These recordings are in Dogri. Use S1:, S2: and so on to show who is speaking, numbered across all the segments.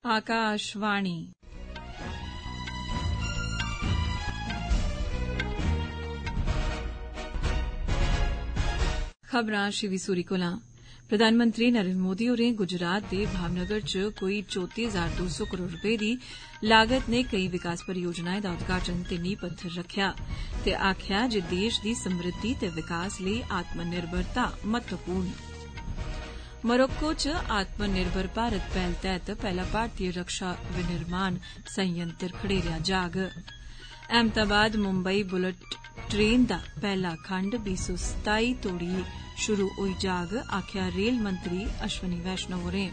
S1: आकाशवाणी खबरां शिवी सूरी कोला। प्रधानमंत्री नरेंद्र मोदी होरें गुजरात दे भावनगर च कोई 34,200 करोड़ रपे दी लागत ने कई विकास परियोजनाएं दा उद्घाटन ते नींह पत्थर रखेआ ते आखेआ जे देश दी समृद्धि ते विकास लेई आत्मनिर्भरता महत्वपूर्ण। मोरक्को च आत्मनिर्भर भारत पहल तैहत पहला भारतीय रक्षा विनिर्माण संयंत्र खड़ेरेआ जाग। अहमदाबाद मुंबई बुलेट ट्रेन दा पहला खंड 2027 तोड़ी शुरू होई जाग, आखेआ रेल मंत्री अश्वनी वैष्णव होरें।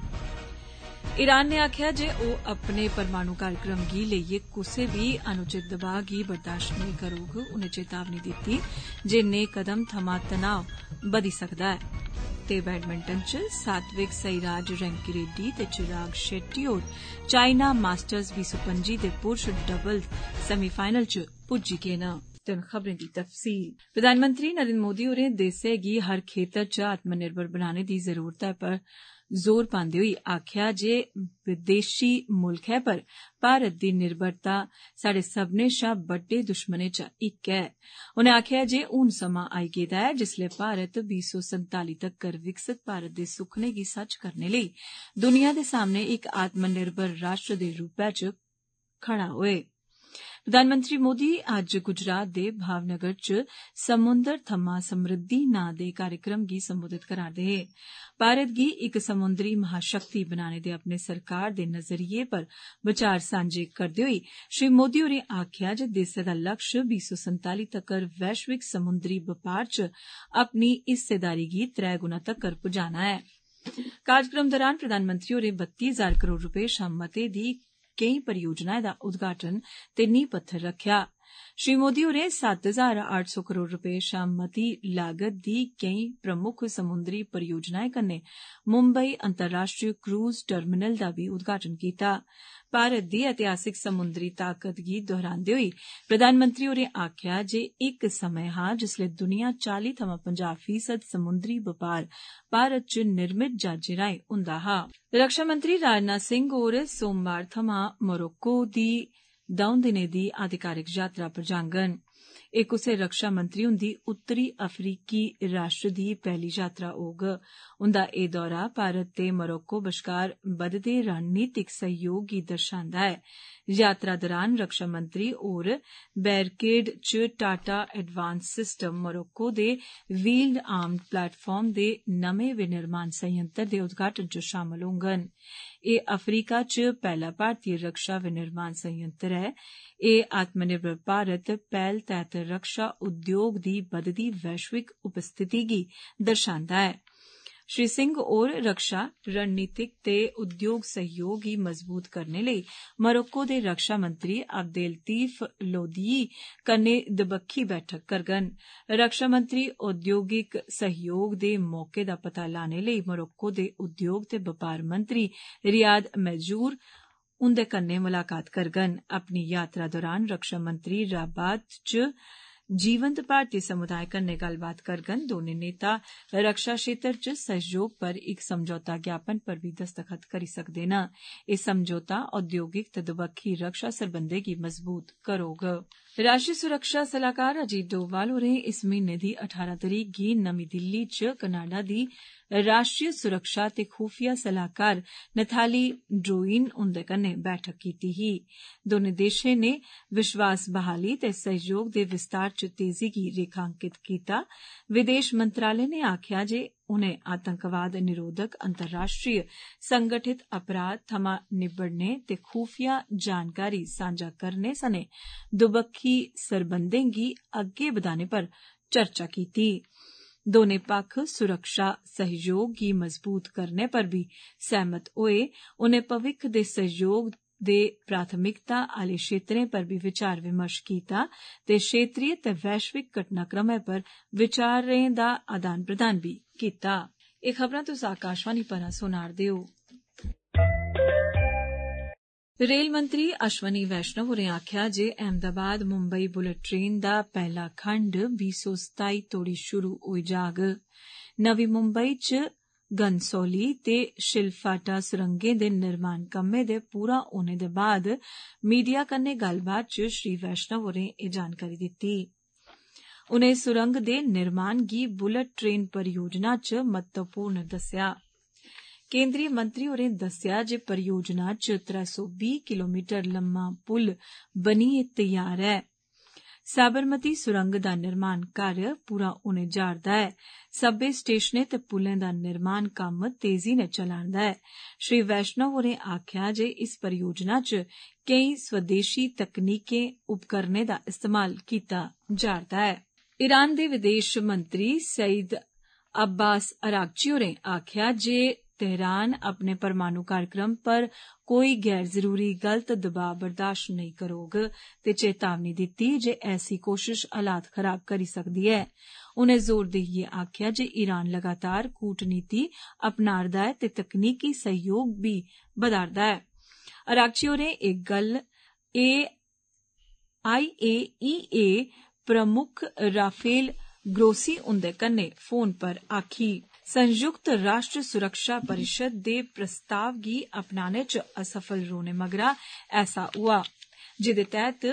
S1: ईरान ने आखेआ जे ओह अपने परमाणु कार्यक्रम गी लेइयै कुसै बी अनुचित दबाव गी बर्दाश्त नेईं करोग। उनें चेतावनी दित्ती जे नेह कदम थमां तनाव बधी सकदा ऐ। ते बैडमिंटन च सात्विक साईराज रैंकीरेड्डी ते चिराग शेट्टी होर चाइना मास्टर्स 2025 दे पुरुष डबल सेमीफाइनल च पुज्जी गे न। खबरें दी तफसील। प्रधानमंत्री नरेंद्र मोदी होरें देसै गी हर खेतर च आत्मनिर्भर बनाने दी जरूरतै पर जोर पांदे होई आखेआ जे विदेशी मुल्खै पर भारत दी निर्भरता साढ़े सब्बनें शा बड्डे दुश्मनें चा इक ऐ। उनें आखेआ जे हुन समां आई गेदा ऐ जिसलै भारत 2047 तक्कर विकसित भारत दे सुखने गी सच करने लेई दुनिया दे सामने इक आत्मनिर्भर राष्ट्र दे रूपै च खड़ा होए। प्रधानमंत्री मोदी अज्ज गुजरात दे भावनगर च समुंदर थमां समृद्धि नां दे कार्यक्रम गी संबोधित करा'रदे हे। भारत गी इक समुंदरी महाशक्ति बनाने दे अपने सरकार दे नजरिये पर विचार सांझे करदे होई श्री मोदी होरें आखेआ जे देसै दा लक्ष्य 2047 तक्कर वैश्विक समुंदरी बपार च अपनी हिस्सेदारी गी 3 गुना तक्कर पुजाना ऐ। कार्यक्रम दौरान प्रधानमंत्री होरें 32,000 करोड़ रपे शा मते दी केई परियोजनाएं दा उद्घाटन ते नींह पत्थर रखेआ। श्री मोदी होरें 7,800 करोड़ रपे शा मती लागत दी केई प्रमुख समुंदरी परियोजनाएं कन्नै मुंबई अंतर्राष्ट्रीय क्रूज टर्मिनल दा बी उद्घाटन कीता। भारत दी ऐतिहासिक समुंदरी ताकत गी दोहरांदे होई प्रधानमंत्री होरें आखेआ जे इक समें हा जिसलै दुनिया 40 थमां 50% समुंदरी बपार भारत च निर्मित जहाजें राएं हुंदा हा। रक्षा मंत्री राजनाथ सिंह होर सोमवार थमां मोरक्को दी 2 दिनें दी आधिकारिक यात्रा पर जाङन। एह कुसै रक्षा मंत्री हुंदी उत्तरी अफ्रीकी राष्ट्र दी पैहली यात्रा होग। उंदा एह दौरा भारत ते मोरक्को बश्कार बधदे रणनीतिक सहयोग गी दर्शांदा ऐ। यात्रा दौरान रक्षा मंत्री होर बैरकेड च टाटा एडवांस सिस्टम मोरक्को दे व्हील्ड आर्म्ड प्लेटफार्म दे नमें विनिर्माण संयंत्र दे उद्घाटन च शामल होङन। एह अफ्रीका च पैहला भारतीय रक्षा विनिर्माण संयंत्र ऐ। एह आत्मनिर्भर भारत पैहल तैहत रक्षा उद्योग दी बधदी वैश्विक उपस्थिति गी दर्शांदा ऐ। श्री सिंह होर रक्षा रणनीतिक ते उद्योग सहयोग गी मजबूत करने लेई मोरक्को दे रक्षा मंत्री अब्देलतीफ लोधी कन्नै दबक्खी बैठक करङन। रक्षा मंत्री औद्योगिक सहयोग दे मौके दा पता लाने लेई मोरक्को दे उद्योग ते बपार मंत्री रियाद महजूर उंदे कन्नै मुलाकात करङन। अपनी यात्रा दौरान रक्षा मंत्री राबात च जीवंत भारतीय समुदाय कन्नै गल्लबात करङन। दोने नेता रक्षा क्षेत्र च सहयोग पर इक समझौता ज्ञापन पर बी दस्तखत करी सकदे न। एह समझौता औद्योगिक ते दबक्खी रक्षा सरबंधें गी मजबूत करोग। राष्ट्रीय सुरक्षा सलाहकार अजीत डोवाल होरें इस म्हीने दी 18 तरीक गी नमीं दिल्ली च कनाडा दी राष्ट्रीय सुरक्षा ते खुफिया सलाहकार नथाली ड्रोइन हुंदे कन्नै बैठक कीती ही। दोने देशें ने विश्वास बहाली ते सहयोग दे विस्तार च तेजी गी रेखांकित कीता। विदेश मंत्रालय ने आखेआ जे उनें आतंकवाद निरोधक अंतर्राष्ट्रीय संगठित अपराध थमां निबड़ने ते खुफिया जानकारी सांझा करने सने दुबक्खी सरबंधें गी अग्गे बधाने पर चर्चा कीती। दोने पक्ख सुरक्षा सहयोग गी मजबूत करने पर बी सहमत होए। उनें भविक्ख दे सहयोग दे प्राथमिकता आले क्षेत्रें पर बी विचार विमर्श कीता ते क्षेत्रीय ते वैश्विक घटनाक्रमें पर विचारें दा आदान प्रदान बी कीता। एह खबरां तुस आकाशवाणी पर सुना'रदे ओ। रेल मंत्री अश्वनी वैष्णव होरें आखेआ जे अहमदाबाद मुंबई बुलेट ट्रेन दा पैहला खंड 2027 तोड़ी शुरू होई जाग। नवी मुंबई च गनसौली ते शिलफाटा सुरंगें दे निर्माण कम्में दे पूरा होने दे बाद मीडिया कन्नै गल्लबात च श्री वैष्णव होरें एह् जानकारी दित्ती। उनें सुरंग दे निर्माण गी बुलेट ट्रेन परियोजना च महत्वपूर्ण दस्सेआ। केंद्रीय मंत्री होरें दस्सेआ जे परियोजना च 320 किलोमीटर लम्मा पुल बनियै तैयार ऐ। साबरमती सुरंग दा निर्माण कार्य पूरा होने जा'रदा ऐ। सब्बै स्टेशनें ते पुलें दा निर्माण कम्म तेजी नै चला'रदा ऐ। श्री वैष्णव होरें आखेआ जे इस परियोजना च केई स्वदेशी तकनीकें उपकरणें दा इस्तेमाल कीता जा'रदा ऐ। ईरान दे विदेश मंत्री सईद अब्बास अरागची होरें आखेआ जे तेहरान अपने परमाणु कार्यक्रम पर कोई गैर जरूरी गलत दबाव बर्दाश्त नेईं करोग ते चेतावनी दित्ती जे ऐसी कोशिश हालात खराब करी सकदी ऐ। उनें जोर देइयै आखेआ जे ईरान लगातार कूटनीति अपना'रदा ऐ ते तकनीकी सहयोग बी बधा'रदा ऐ। अरागची होरें एह् गल्ल IAEA प्रमुख राफेल ग्रोसी हुंदे कन्नै फोन पर आखी। संयुक्त राष्ट्र सुरक्षा परिषद दे प्रस्ताव गी अपनाने च असफल रौह्ने मगरा ऐसा हुआ, जेदे तैह्त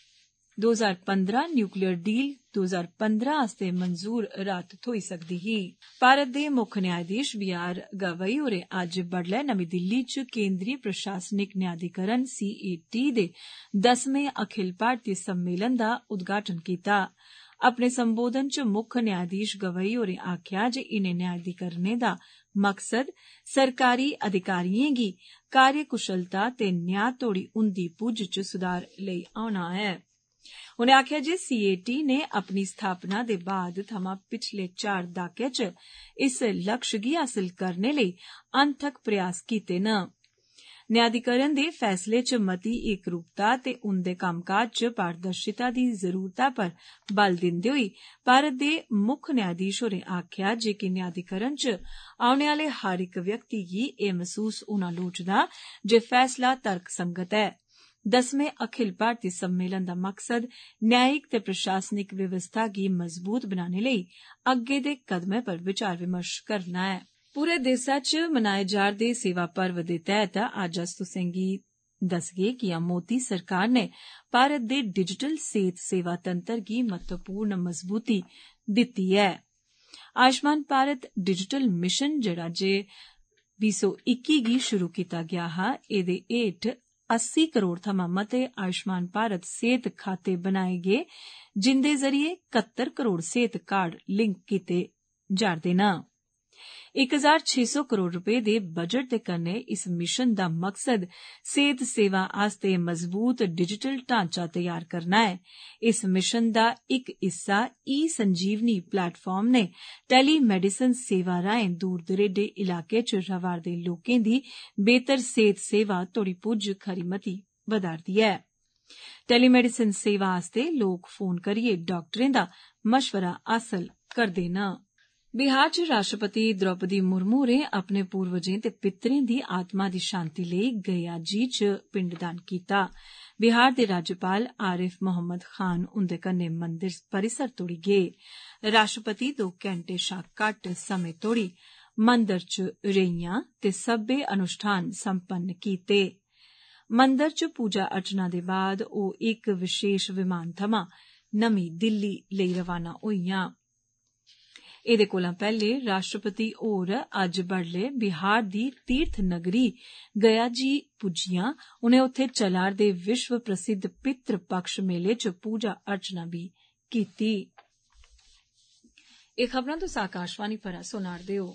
S1: 2015 न्यूक्लियर डील 2015 आस्तै मंजूर राहत थ्होई सकदी ही। भारत दे मुक्ख न्यायधीश BR गवई होरें अज्ज बडलै नमीं दिल्ली च केंद्रीय प्रशासनिक न्यायाधिकरण CAT दे 10वें अखिल भारतीय सम्मेलन दा उद्घाटन कीता। अपने संबोधन च मुक्ख न्यायाधीश गवई होरें आखेआ जे इनें न्यायाधिकरणें दा मकसद सरकारी अधिकारियें गी कार्यकुशलता ते न्याय तोड़ी उंदी पुज्ज च सुधार लेई औना ऐ। उनें आखेआ जे CAT ने अपनी स्थापना दे बाद थमां पिछले 4 दहाकें च इस लक्ष्य गी हासल करने लेई अनथक प्रयास कीते न। न्यायाधिकरण दे फैसले च मती एकरूपता ते उंदे कम्मकाज च पारदर्शिता दी जरूरता पर बल दिंदे होई भारत दे मुक्ख न्यायाधीश होरें आखेआ जे कि न्यायाधिकरण च औने आले हर इक व्यक्ति गी एह् महसूस होना लोड़चदा जे फैसला तर्कसंगत ऐ। 10वें अखिल भारतीय सम्मेलन दा मकसद न्यायिक ते प्रशासनिक व्यवस्था गी मजबूत बनाने लेई अग्गे दे कदमें पर विचार विमर्श करना ऐ। पूरे देशा च मनाए जा'रदे सेवा पर्व दे तैह्त अज्ज अस तुसेंगी दसगे कि मोदी सरकार ने भारत दे डिजिटल सेहत सेवा तंत्र गी महत्वपूर्ण मजबूती दित्ती ऐ। आयुष्मान भारत डिजिटल मिशन जेड़ा जे 2021 गी शुरू कीता गेआ हा, एह्दे हेठ 80 करोड़ थमां मते आयुष्मान भारत सेहत खाते बनाए गे, जिंदे जरिए 71 करोड़ सेहत कार्ड लिंक कीते जा'रदे न। 1600 करोड़ रपे दे बजट दे कन्नै इस मिशन दा मकसद सेहत सेवा आस्तै मजबूत डिजिटल ढांचा तैयार करना ऐ। इस मिशन दा इक हिस्सा संजीवनी प्लेटफार्म ने टेली मेडिसिन सेवा राएं दूर दरेडे इलाके च रवा'रदे लोकें दी बेहतर सेहत सेवा तोड़ी पुज्ज खरी मती बधा'रदी ऐ। टेलीमेडिसिन सेवा आस्तै लोक फोन करियै डाक्टरें दा मशवरा हासल करदे न। बिहार च राष्ट्रपति द्रौपदी मुर्मू होरें अपने पूर्वजें ते पितरें दी आत्मा दी शांति लेई गया जी च पिंडदान कीता। बिहार दे राज्यपाल आरिफ मोहम्मद खान उंदे कन्नै मंदिर परिसर तोड़ी गे। राष्ट्रपति 2 घैंटे शा घट्ट समें तोड़ी मंदर च रेइयां ते सब्बै अनुष्ठान संपन्न कीते। मंदर च पूजा अर्चना दे बाद ओह् इक विशेष विमान थमां नमीं दिल्ली लेई रवाना होईयां। एह्दे कोला पैह्ले राष्ट्रपति होर अज्ज बडले बिहार दी तीर्थ नगरी गया जी पुज्जियां। उनें उत्थे चला'रदे विश्व प्रसिद्ध पितृ पक्ष मेले च पूजा अर्चना बी कीती। एह् खबरां तुस आकाशवाणी पर सुना'रदे ओ।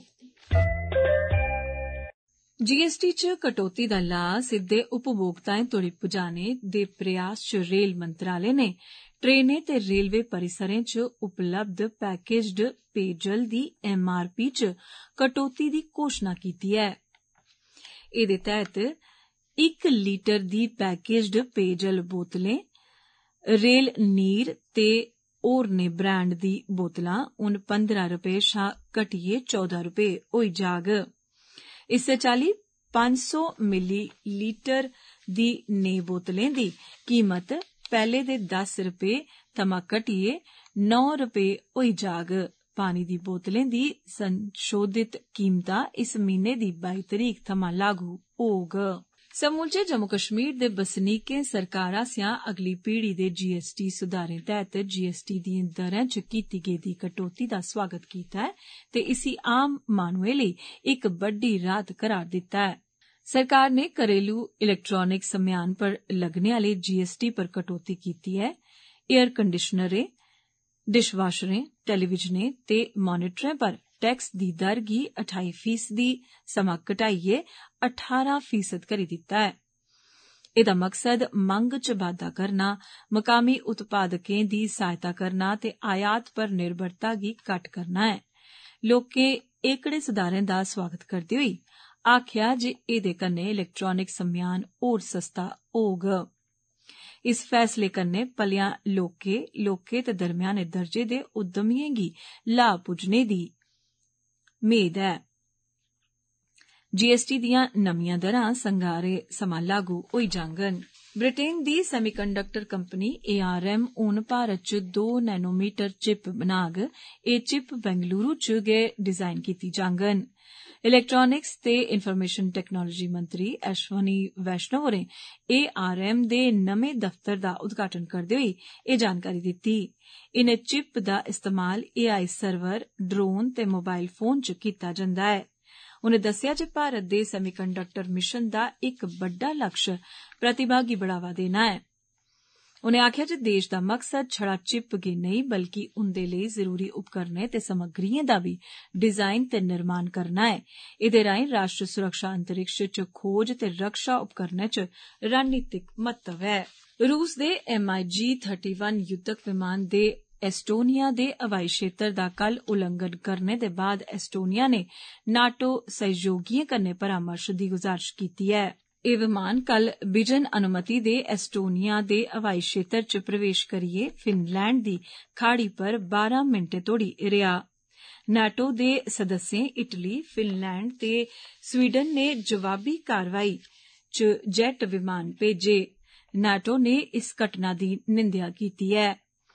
S1: GST च कटौती दा लाह् सिद्दे उपभोक्ताएं तोड़ी पुजाने दे प्रयास च रेल मंत्रालय ने ट्रेनें ते रेलवे परिसरें च उपलब्ध पैकेज्ड पेयजल दी MRP च कटौती दी घोषणा कीती ऐ। एह्दे तैह्त 1 लीटर दी पैकेज्ड पेयजल बोतलें, रेल नीर ते होरनें ब्रांड दी बोतलां हुन 15 रपे शा घटियै 14 रपे होई जाग। इस्सै चाल्ली 500 मिलीलीटर दी नेही बोतलें दी कीमत पैह्ले दे 10 रपे थमां घटियै 9 रपे होई जाग। पानी दी बोतलें दी संशोधित कीमतां इस महीने दी 22 तरीक थमां लागू होग। समूलचे जम्मू कश्मीर दे बसनीकें सरकार आसेआ अगली पीढ़ी दे जीएसटी सुधारें तैह्त जीएसटी दिएं दरें च कीती गेदी कटौती दा स्वागत कीता ऐ ते इसी आम माह्नुएं लेई इक बड्डी राहत करार दित्ता ऐ। सरकार ने घरेलू इलैक्ट्रॉनिक समेयान पर लगने आले जीएसटी पर कटौती कीती ऐ। एयर कंडीशनरें, डिशवाशरें, टेलीविजनें ते मॉनिटरें पर टैक्स दी दर गी 28% समां घटाइयै 18% करी दित्ता ऐ। एह्दा मकसद मंग च बाद्धा करना, मकामी उत्पादकें दी सहायता करना ते आयात पर निर्भरता गी घट्ट करना ऐ। लोकें एह्कड़े सुधारें दा स्वागत करदे होई आखेआ जे एह्दे कन्नै इलैक्ट्रॉनिक समेयान होर सस्ता होग। इस फैसले कन्नै भलेआं लौह्के ते दरम्याने दर्जे दे उद्यमियें गी लाह् पुज्जने दी मेद ऐ। जीएसटी दियां नमियां दरां संगारे समां लागू होई जाङन। ब्रिटेन दी सेमीकंडक्टर कंपनी ARM हून भारत च 2 नैनोमीटर चिप बनाग। एह् चिप बेंगलुरु च गै डिजाइन कीती जाङन। इलैक्ट्रॉनिक्स ते इन्फॉर्मेशन टेक्नोलॉजी मंत्री अश्वनी वैष्णव होरें ARM दे नमें दफ्तर दा उद्घाटन करदे होई एह् जानकारी दित्ती। इनें चिप दा इस्तेमाल AI सर्वर, ड्रोन ते मोबाइल फोन च कीता जंदा ऐ। उनें दस्सेआ जे भारत दे सेमीकंडक्टर मिशन दा इक बड्डा लक्ष्य प्रतिभा गी बढ़ावा देना ऐ। उनें आखेआ जे देश दा मकसद छड़ा चिप गी नेईं बल्कि उंदे लेई जरूरी उपकरणें ते समग्रियें दा बी डिजाइन ते निर्माण करना ऐ। एह्दे राएं राष्ट्र सुरक्षा, अंतरिक्ष च खोज ते रक्षा उपकरणें च रणनीतिक महत्व ऐ। रूस दे MiG-31 युद्धक विमान दे एस्टोनिया दे हवाई क्षेत्र दा कल उल्लंघन करने दे बाद एस्टोनिया ने नाटो सहयोगियें कन्नै परामर्श दी गुजारिश कीती ऐ। एह् विमान कल बिजन अनुमति दे एस्टोनिया दे हवाई क्षेत्र च प्रवेश करियै फिनलैंड दी खाड़ी पर 12 मिंटें तोड़ी रेहा। नाटो दे सदस्यें इटली, फिनलैंड ते स्वीडन ने जवाबी कारवाई च जेट विमान भेजे। नाटो ने इस घटना दी निंदेआ कीती ऐ।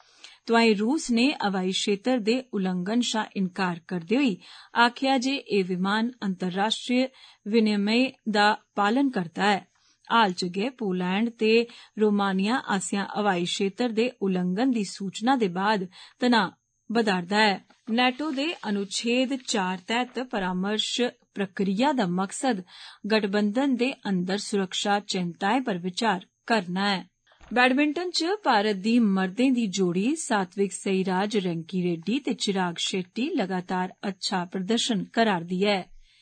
S1: तोआईं रूस ने हवाई क्षेत्र दे उल्लंघन शा इनकार करदे होई आखेआ जे एह् विमान अंतर्राष्ट्रीय विनियमें दा पालन करदा ऐ। हाल च गै पोलैंड ते रोमानिया आसेआ हवाई क्षेत्र दे उल्लंघन दी सूचना दे बाद तनाऽ बधा'रदा ऐ। नाटो दे अनुच्छेद 4 तैह्त परामर्श प्रक्रिया दा मकसद गठबंधन दे अंदर सुरक्षा चिंताएं पर विचार करना ऐ। बैडमिंटन च भारत दी मर्दें दी जोड़ी सात्विक साईराज रैंकी रेड्डी ते चिराग शेट्टी लगातार अच्छा प्रदर्शन करा'रदी ऐ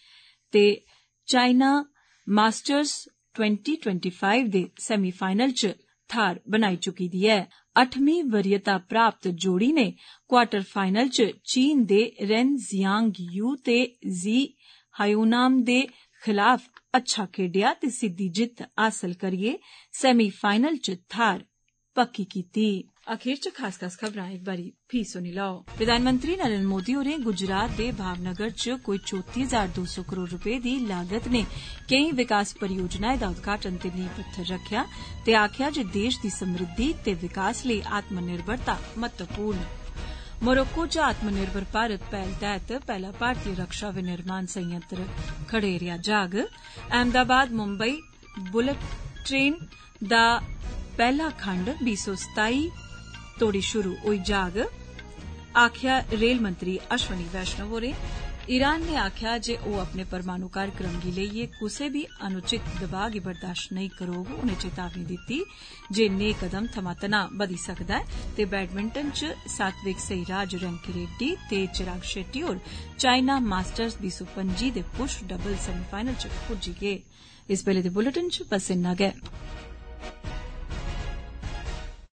S1: ते चाइना मास्टर्स 2025 दे सेमीफाइनल च थाह्र बनाई चुकी दी ऐ। 8वीं वरीयता प्राप्त जोड़ी ने क्वार्टर फाइनल च चीन दे रेन जियांग यू ते जी हायुनाम दे खिलाफ अच्छा खेड्डेआ ते सिद्धी जित्त हासल करियै सेमीफाइनल च थाह्र पक्की कीती। आखिर च खास खबरां इक बारी फ्ही सुनी लैओ। प्रधानमंत्री नरेंद्र मोदी होरें गुजरात दे भावनगर च कोई 34,200 करोड़ रपे दी लागत ने केईं विकास परियोजनाएं दा उद्घाटन ते नींह पत्थर रखेआ ते आखेआ जे देश दी समृद्धि ते विकास लेई आत्मनिर्भरता महत्वपूर्ण। मोरक्को च आत्मनिर्भर भारत पैह्ल तैह्त पैह्ला भारतीय रक्षा विनिर्माण संयंत्र खड़ेरेआ जाग। अहमदाबाद मुंबई बुलेट ट्रेन दा पैह्ला खंड 2027 तोड़ी शुरू होई जाग। आखेआ रेल मंत्री अश्वनी वैष्णव होरें। ईरान ने आखेआ जे ओह् अपने परमाणु कार्यक्रम गी लेइयै कुसै बी अनुचित दबाऽ गी बर्दाश्त नेईं करोग। उनें चेतावनी दित्ती जे नेह् कदम थमां तनाऽ बधी सकदा ऐ ते बैडमिंटन च सात्विक साईराज रैंकी रेड्डी ते चिराग शेट्टी होर चाइना मास्टर्स 2025 दे पुरुष डबल सेमीफाइनल च पुज्जी गे। इस बेल्ले दे बुलेटिन च बस इन्ना गै।